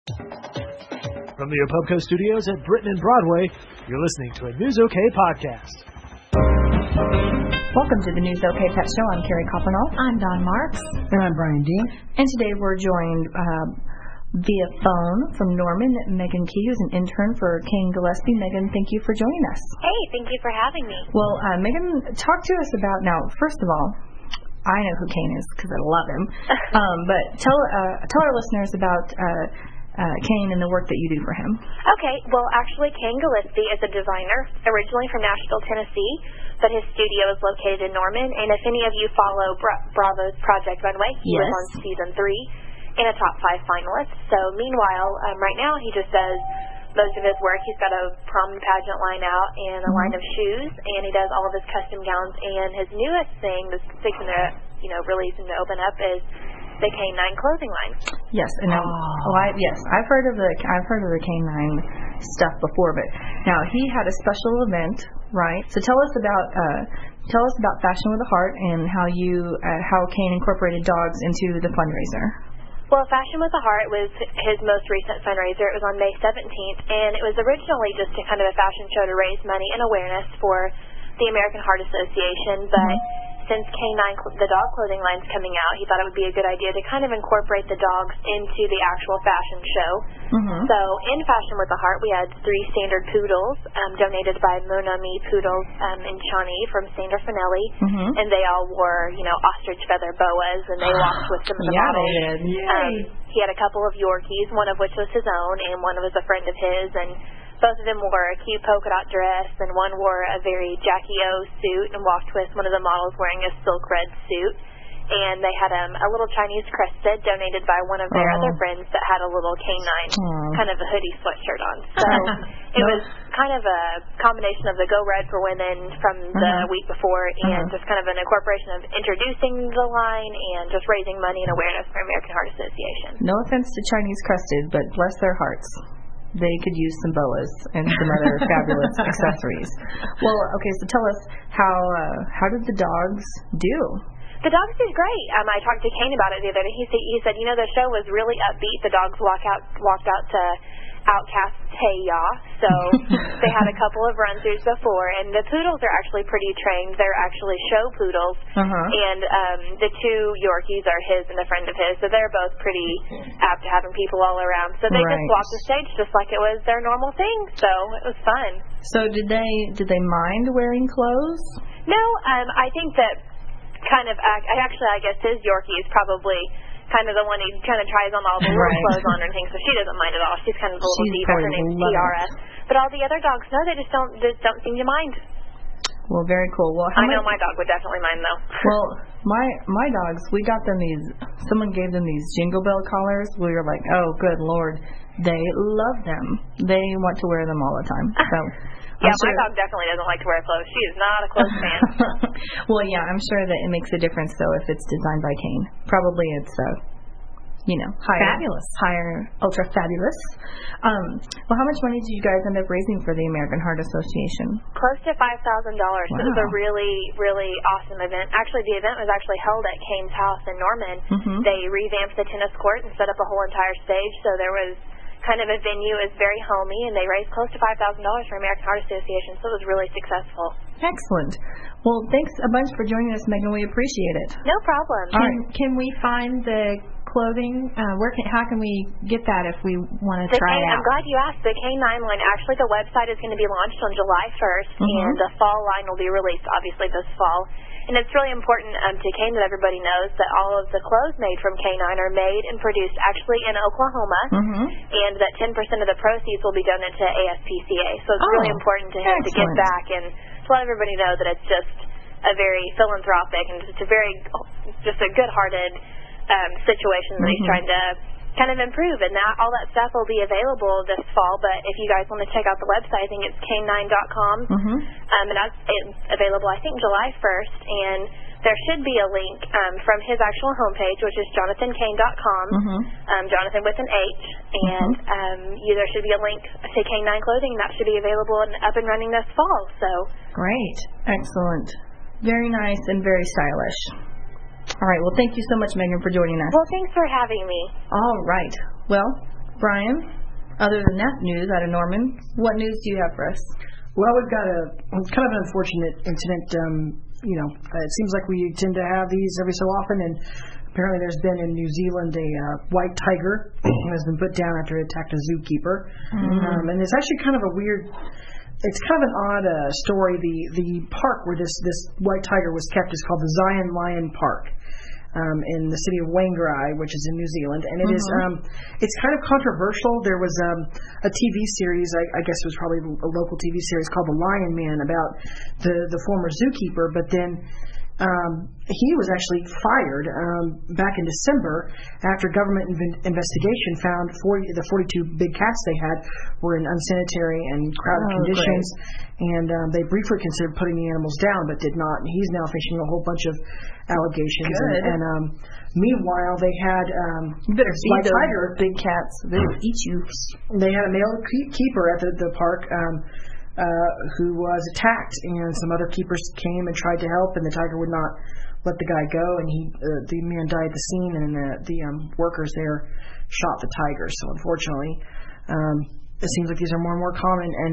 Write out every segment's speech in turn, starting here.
From the Opubco Studios at Britain and Broadway, you're listening to a News OK podcast. Welcome to the News OK Pet Show. I'm Carrie Coppernoll. I'm Don Marks. And I'm Brian Dean. And today we're joined via phone from Norman, Megan Key, who's an intern for Kane Gillespie. Megan, thank you for joining us. Hey, thank you for having me. Well, Megan, talk to us about, now, first of all, I know who Kane is because I love him. But tell our listeners about Kane and the work that you do for him. Okay, well, actually, Kane Gillespie is a designer, originally from Nashville, Tennessee, but his studio is located in Norman. And if any of you follow Bravo's Project Runway, he was on season 3 and a top 5 finalist. So meanwhile, right now he just does most of his work. He's got a prom and pageant line out and a line of shoes, and he does all of his custom gowns. And his newest thing that's fixing to, release and to open up is the K9 clothing line. Yes, and I've heard of the K9 stuff before, but now he had a special event, right? So tell us about Fashion with a Heart and how Kane incorporated dogs into the fundraiser. Well, Fashion with a Heart was his most recent fundraiser. It was on May 17th, and it was originally just a kind of a fashion show to raise money and awareness for the American Heart Association, but since K9, the dog clothing line's coming out, he thought it would be a good idea to kind of incorporate the dogs into the actual fashion show. So in Fashion with a Heart, we had 3 standard poodles donated by Monami Poodles in Shawnee from Sandra Finelli, and they all wore, ostrich feather boas, and they walked with some of the models. They did. He had a couple of Yorkies, one of which was his own, and one was a friend of his, and both of them wore a cute polka dot dress, and one wore a very Jackie O suit and walked with one of the models wearing a silk red suit. And they had a little Chinese crested donated by one of their other friends that had a little K9 kind of a hoodie sweatshirt on. So it was kind of a combination of the Go Red for Women from the week before and just kind of an incorporation of introducing the line and just raising money and awareness for American Heart Association. No offense to Chinese crested, but bless their hearts. They could use some boas and some other fabulous accessories. Well, okay, so tell us, how did the dogs do? The dogs did great. I talked to Kane about it the other day. He said, the show was really upbeat. The dogs walked out to Outcast Hey Ya. So they had a couple of run-throughs before, and the poodles are actually pretty trained. They're actually show poodles, and the 2 Yorkies are his and a friend of his, so they're both pretty apt to having people all around. So they just walked the stage just like it was their normal thing, so it was fun. So did they mind wearing clothes? No, I think that I guess his Yorkie is probably kind of the one who kind of tries on all the little clothes on her and things, so she doesn't mind at all. She's kind of a little diva. Her name's Tiara. But all the other dogs, no, they just don't seem to mind. Well, very cool. Well, I know my dog would definitely mind, though. Well, my dogs, we got them someone gave them these Jingle Bell collars. We were like, oh, good Lord. They love them. They want to wear them all the time. So. Yeah, my dog definitely doesn't like to wear clothes. She is not a clothes fan. Well, yeah, I'm sure that it makes a difference, though, if it's designed by Kane. Probably it's, higher, ultra fabulous. Well, how much money did you guys end up raising for the American Heart Association? Close to $5,000. Wow. It was a really, really awesome event. Actually, the event was actually held at Kane's house in Norman. They revamped the tennis court and set up a whole entire stage, so there was kind of a venue. Is very homey, and they raised close to $5,000 for American Heart Association, so it was really successful. Excellent. Well, thanks a bunch for joining us, Megan. We appreciate it. No problem. Can we find the clothing? How can we get that if we want to try it out? I'm glad you asked. The K9 line, actually the website is going to be launched on July 1st, and the fall line will be released, obviously, this fall. And it's really important to Kane that everybody knows that all of the clothes made from K9 are made and produced actually in Oklahoma, and that 10% of the proceeds will be donated to ASPCA. So it's really important to him to give back and to let everybody know that it's just a very philanthropic and just a good-hearted situation that he's trying to kind of improve, and all that stuff will be available this fall. But if you guys want to check out the website, I think it's K9.com, and that's available, I think, July 1st, and there should be a link from his actual homepage, which is JonathanKane.com, Jonathan with an H, and there should be a link to K9 clothing that should be available and up and running this fall. So great, excellent, very nice, and very stylish. All right. Well, thank you so much, Megan, for joining us. Well, thanks for having me. All right. Well, Brian, other than that news out of Norman, what news do you have for us? Well, we've got kind of an unfortunate incident. It seems like we tend to have these every so often, and apparently there's been in New Zealand a white tiger has been put down after it attacked a zookeeper. And it's actually kind of a weird, it's kind of an odd story. The park where this white tiger was kept is called the Zion Lion Park. In the city of Whangarei, which is in New Zealand, and it is it's kind of controversial. There was a TV series, I guess it was probably a local TV series called The Lion Man about the former zookeeper, but then he was actually fired back in December after government investigation found the 42 big cats they had were in unsanitary and crowded conditions, and they briefly considered putting the animals down but did not. And he's now facing a whole bunch of allegations. And meanwhile, they had you better feed those tiger big cats; they will eat you. They had a male keeper at the park. Who was attacked, and some other keepers came and tried to help, and the tiger would not let the guy go, and the man died at the scene, and the workers there shot the tiger. So unfortunately, it seems like these are more and more common, and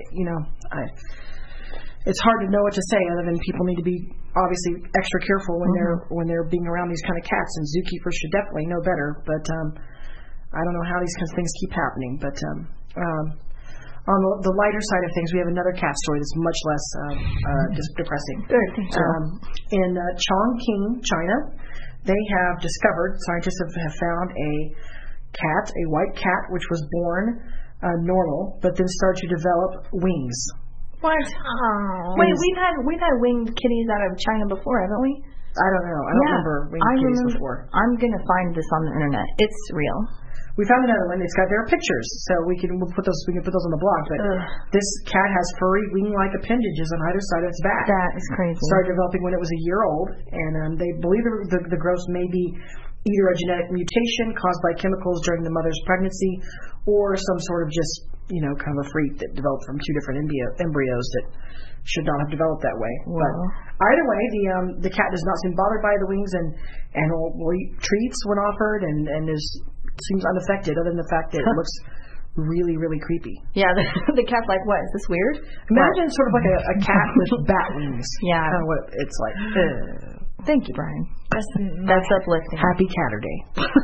it's hard to know what to say other than people need to be obviously extra careful when they're being around these kind of cats, and zookeepers should definitely know better. But I don't know how these kinds of things keep happening, but. On the lighter side of things, we have another cat story that's much less depressing. In Chongqing, China, scientists have found a white cat, which was born normal, but then started to develop wings. What? Oh. Wait, we've had winged kitties out of China before, haven't we? I don't know. I don't remember winged kitties before. I'm gonna find this on the internet. It's real. We found another one. There are pictures, so we can put those on the blog. But this cat has furry wing-like appendages on either side of its back. That is crazy. Started developing when it was a year old, and they believe the growth may be either a genetic mutation caused by chemicals during the mother's pregnancy, or some sort of just kind of a freak that developed from two different embryos that should not have developed that way. Wow. But either way, the cat does not seem bothered by the wings, and will eat treats when offered, and seems unaffected, other than the fact that it looks really, really creepy. Yeah, the cat's like, what? Is this weird? Imagine sort of like a cat with bat wings. Yeah. Kind of what it's like. Thank you, Brian. That's uplifting. Happy Catterday.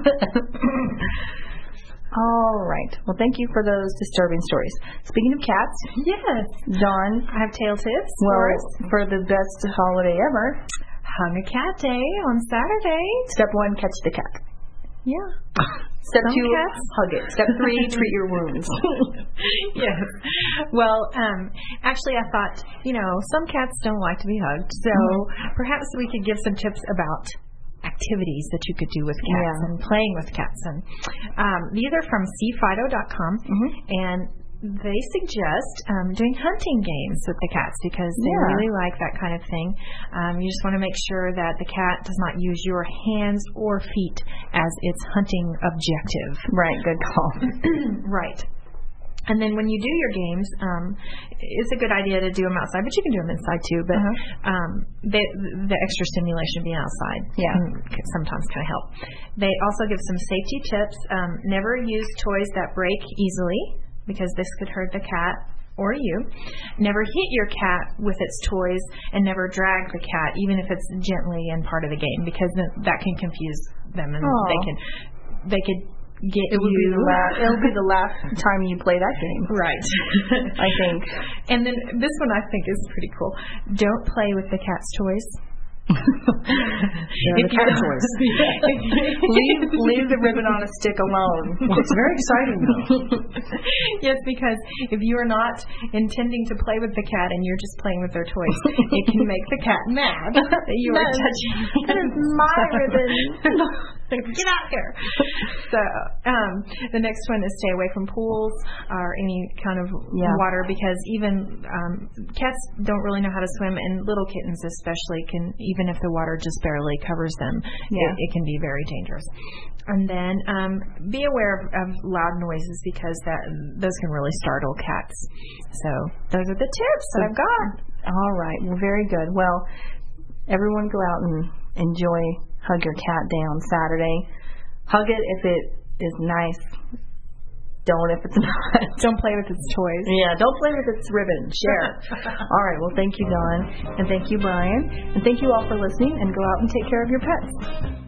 All right. Well, thank you for those disturbing stories. Speaking of cats, yes, Dawn, I have tail tips. For the best holiday ever, Hug a Cat Day on Saturday. Step 1, catch the cat. Yeah. Step 2, hug it. Step 3, treat your wounds. Yes. Well, actually, I thought, some cats don't like to be hugged, so perhaps we could give some tips about activities that you could do with cats and playing with cats. And these are from cfido.com, and they suggest doing hunting games with the cats because they really like that kind of thing. You just want to make sure that the cat does not use your hands or feet as its hunting objective. Right, good call. Right. And then when you do your games, it's a good idea to do them outside, but you can do them inside too. But the extra stimulation being outside can sometimes kind of help. They also give some safety tips. Never use toys that break easily, because this could hurt the cat or you. Never hit your cat with its toys, and never drag the cat, even if it's gently and part of the game, because that can confuse them, and they could get It'll be the last time you play that game. Right. I think. And then this one I think is pretty cool. Don't play with the cat's toys. The cat toys. leave the ribbon on a stick alone. It's very exciting though. Yes, because if you are not intending to play with the cat and you're just playing with their toys, it can make the cat mad that you are touching. That is my ribbon. Get out here. So the next one is stay away from pools or any kind of water, because even cats don't really know how to swim, and little kittens especially can, even if the water just barely covers them, it can be very dangerous. And then be aware of loud noises, because those can really startle cats. So those are the tips that I've got. All right. Well, very good. Well, everyone go out and enjoy Hug Your Cat Day on Saturday. Hug it if it is nice don't if it's not. Don't play with its toys. Yeah, don't play with its ribbon. Share. All right, well, thank you, Dawn, and thank you, Brian, and thank you all for listening, and go out and take care of your pets.